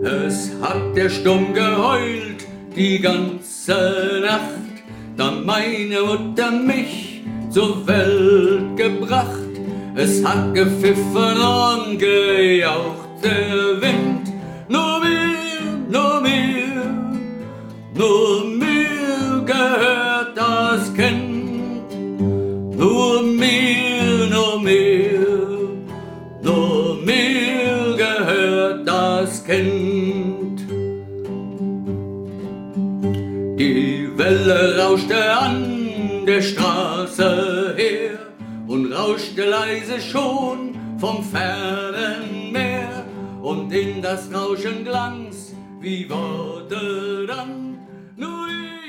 Es hat der Sturm geheult die ganze Nacht, da meine Mutter mich zur Welt gebracht. Es hat gepfiffen und gejaucht der Wind, nur mir, nur mir gehört das Kind. Nur mir, nur mir, nur mir gehört das Kind. Die Welle rauschte an der Straße her und rauschte leise schon vom fernen Meer. Und in das Rauschen Glanz wie Worte dann nur